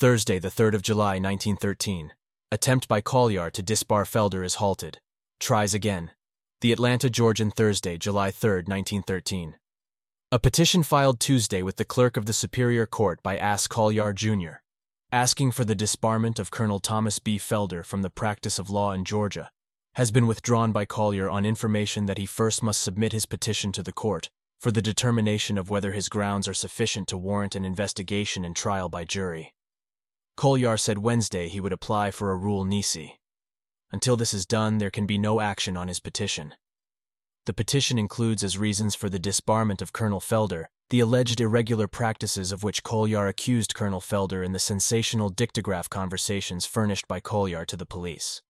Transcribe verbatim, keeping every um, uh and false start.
Thursday, the third of July, nineteen thirteen. Attempt by Collyer to disbar Felder is halted. Tries again. The Atlanta Georgian, Thursday, July third, nineteen thirteen. A petition filed Tuesday with the clerk of the Superior Court by As Collyer, Junior, asking for the disbarment of Colonel Thomas B. Felder from the practice of law in Georgia, has been withdrawn by Collyer on information that he first must submit his petition to the court for the determination of whether his grounds are sufficient to warrant an investigation and trial by jury. Collyer said Wednesday he would apply for a rule nisi. Until this is done, there can be no action on his petition. The petition includes as reasons for the disbarment of Colonel Felder the alleged irregular practices of which Collyer accused Colonel Felder in the sensational dictograph conversations furnished by Collyer to the police.